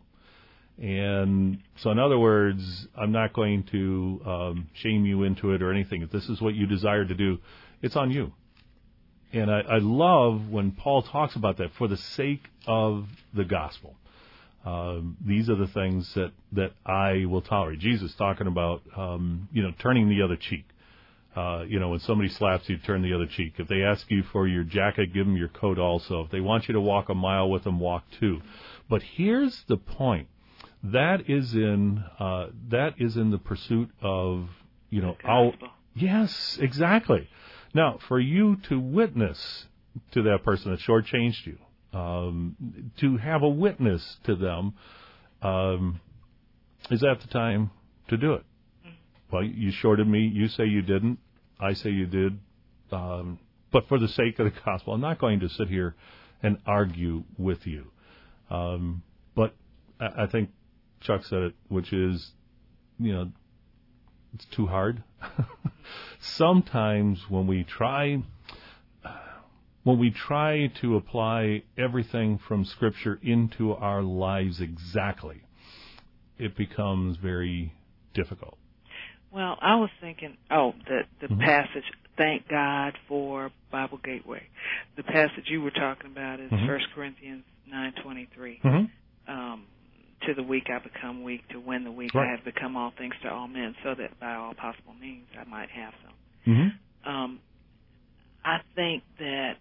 And so in other words, I'm not going to um, shame you into it or anything. If this is what you desire to do, it's on you. And I, I love when Paul talks about that, for the sake of the gospel. Um, these are the things that, that I will tolerate. Jesus talking about, um, you know, turning the other cheek. Uh, you know, when somebody slaps you, turn the other cheek. If they ask you for your jacket, give them your coat also. If they want you to walk a mile with them, walk two. But here's the point. That is in, uh, that is in the pursuit of, you know, our, yes, exactly. Now, for you to witness to that person that shortchanged you, um, to have a witness to them, um, is that the time to do it? Well, you shorted me. You say you didn't. I say you did. Um, but for the sake of the gospel, I'm not going to sit here and argue with you. Um, but I, I think Chuck said it, which is, you know, it's too hard. Sometimes when we try, when we try to apply everything from Scripture into our lives exactly, it becomes very difficult. Well, I was thinking, oh, the, the mm-hmm. passage, thank God for Bible Gateway. The passage you were talking about is mm-hmm. First Corinthians nine twenty-three. Mm-hmm. Um, to the weak I become weak, to win the weak right. I have become all things to all men, so that by all possible means I might have some. Mm-hmm. Um, I think that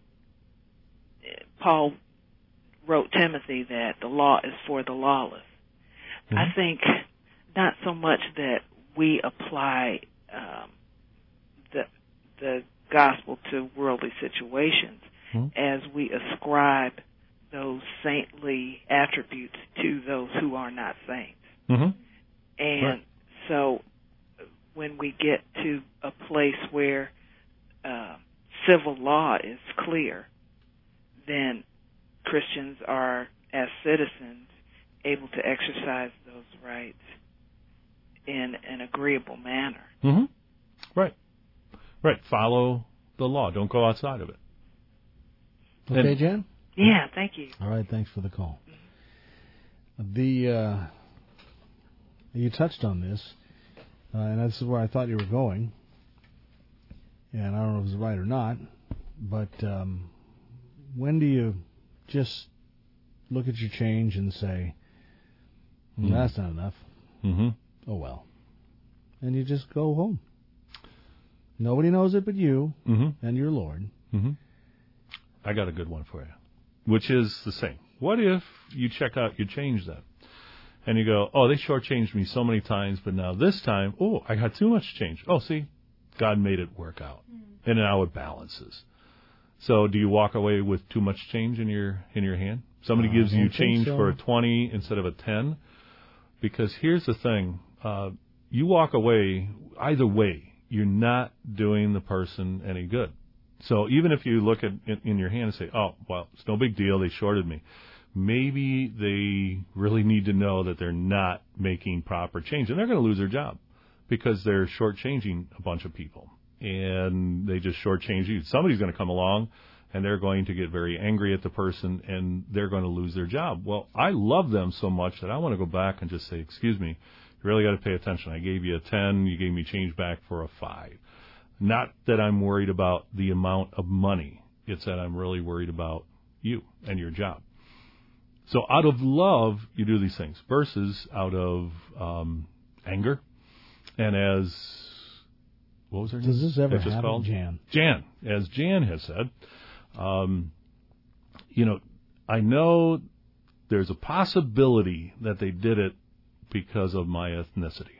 Paul wrote Timothy that the law is for the lawless. Mm-hmm. I think not so much that we apply um, the the gospel to worldly situations mm-hmm. as we ascribe those saintly attributes to those who are not saints. Mm-hmm. And right. so when we get to a place where uh, civil law is clear, then Christians are, as citizens, able to exercise those rights in an agreeable manner. Mm-hmm. Right. Right. Follow the law. Don't go outside of it. Okay, and, Jen? Yeah, thank you. All right, thanks for the call. The uh, you touched on this, uh, and this is where I thought you were going, and I don't know if it was right or not, but um, when do you just look at your change and say, well, mm-hmm. that's not enough? Mm-hmm. Oh, well. And you just go home. Nobody knows it but you mm-hmm. and your Lord. Mm-hmm. I got a good one for you, which is the same. What if you check out your change then? And you go, oh, they shortchanged me so many times, but now this time, oh, I got too much change. Oh, see, God made it work out. Mm-hmm. And now it balances. So do you walk away with too much change in your in your hand? Somebody uh, gives you change so. for a twenty instead of a ten? Because here's the thing. Uh, you walk away, either way, you're not doing the person any good. So even if you look at in, in your hand and say, oh, well, it's no big deal, they shorted me. Maybe they really need to know that they're not making proper change. And they're going to lose their job because they're shortchanging a bunch of people. And they just shortchange you. Somebody's going to come along and they're going to get very angry at the person and they're going to lose their job. Well, I love them so much that I want to go back and just say, excuse me, you really got to pay attention. I gave you a ten, you gave me change back for a five. Not that I'm worried about the amount of money. It's that I'm really worried about you and your job. So out of love, you do these things versus out of um, anger. And as, what was her name? Does this ever just happen, called? Jan? Jan, as Jan has said, um, you know, I know there's a possibility that they did it because of my ethnicity.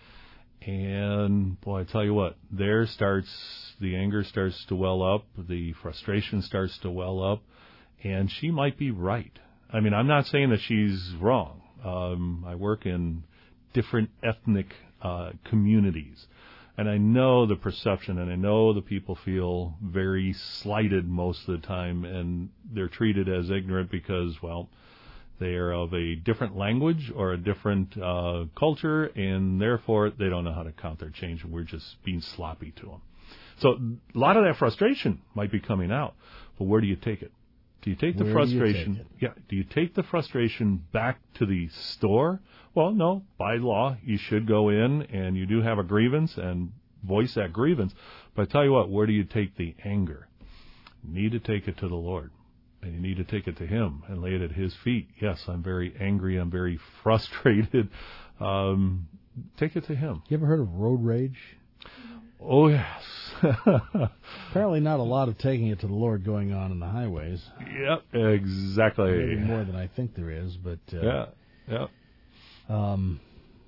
And, boy, I tell you what, there starts, the anger starts to well up, the frustration starts to well up, and she might be right. I mean, I'm not saying that she's wrong. Um, I work in different ethnic uh, communities, And I know the perception, and I know the people feel very slighted most of the time, and they're treated as ignorant because, well, they are of a different language or a different uh, culture, and therefore they don't know how to count their change, and we're just being sloppy to them. So a lot of that frustration might be coming out, but where do you take it? Do you take the Where frustration? do you take Yeah. Do you take the frustration back to the store? Well, no. By law, you should go in and you do have a grievance and voice that grievance. But I tell you what, where do you take the anger? You need to take it to the Lord, and you need to take it to Him and lay it at His feet. Yes, I'm very angry. I'm very frustrated. Um, take it to Him. You ever heard of road rage? Oh, yes. Apparently not a lot of taking it to the Lord going on in the highways. Yep, exactly. Maybe more than I think there is, but... Uh, yeah, yeah. Um,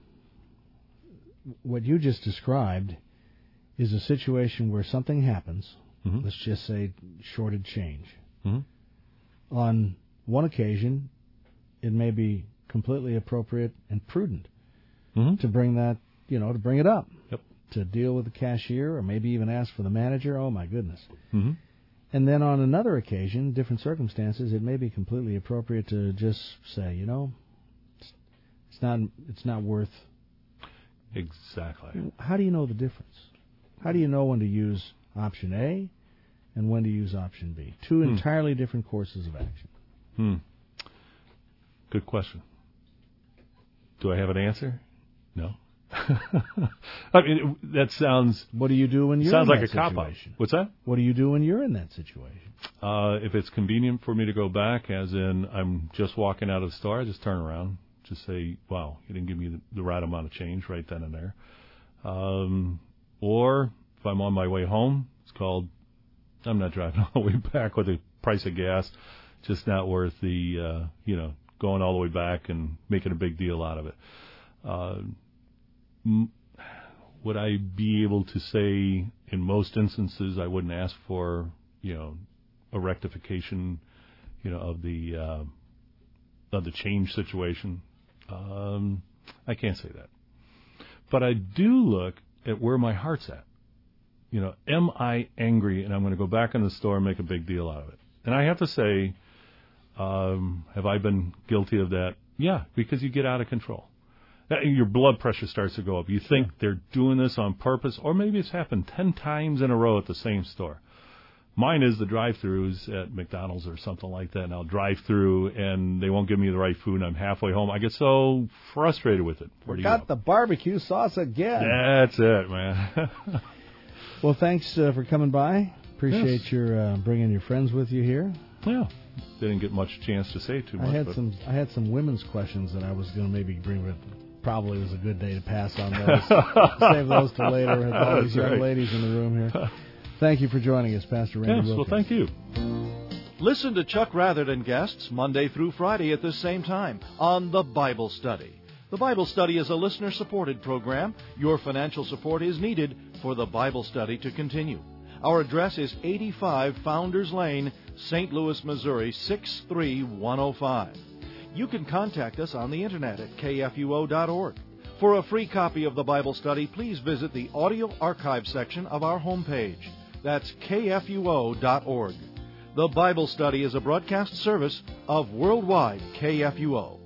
what you just described is a situation where something happens, mm-hmm. let's just say shorted change. Mm-hmm. On one occasion, it may be completely appropriate and prudent mm-hmm. to bring that, you know, to bring it up. Yep. To deal with the cashier or maybe even ask for the manager. Oh, my goodness. Mm-hmm. And then on another occasion, different circumstances, it may be completely appropriate to just say, you know, it's, it's not it's not worth. Exactly. How do you know the difference? How do you know when to use option A and when to use option B? Two hmm. entirely different courses of action. Hmm. Good question. Do I have an answer? No. I mean, that sounds... What do you do when you're sounds in like that a cop-out. situation? What's that? What do you do when you're in that situation? Uh, if it's convenient for me to go back, as in I'm just walking out of the store, I just turn around. Just say, wow, you didn't give me the, the right amount of change right then and there. Um, or if I'm on my way home, it's called, I'm not driving all the way back with the price of gas. Just not worth the, uh, you know, going all the way back and making a big deal out of it. Uh, Would I be able to say in most instances I wouldn't ask for, you know, a rectification, you know, of the uh, of the change situation? Um, I can't say that. But I do look at where my heart's at. You know, am I angry and I'm going to go back in the store and make a big deal out of it? And I have to say, um, have I been guilty of that? Yeah, because you get out of control. Your blood pressure starts to go up. You think they're doing this on purpose, or maybe it's happened ten times in a row at the same store. Mine is the drive-thrus at McDonald's or something like that, and I'll drive through, and they won't give me the right food, and I'm halfway home. I get so frustrated with it. Where do you Got go? the barbecue sauce again. That's it, man. Well, thanks uh, for coming by. Appreciate Yes. your uh, bringing your friends with you here. Yeah. Didn't get much chance to say too much. I had but. some I had some women's questions that I was going to maybe bring with. Probably was a good day to pass on those. Save those till later with all these That's young right. ladies in the room here. Thank you for joining us, Pastor Randy Yes, well, Wilkins. thank you. Listen to Chuck Rather and guests Monday through Friday at this same time on The Bible Study. The Bible Study is a listener-supported program. Your financial support is needed for the Bible Study to continue. Our address is eighty-five Founders Lane, Saint Louis, Missouri, six three one oh five. You can contact us on the internet at K F U O dot org. For a free copy of the Bible Study, please visit the audio archive section of our homepage. That's K F U O dot org. The Bible Study is a broadcast service of Worldwide K F U O.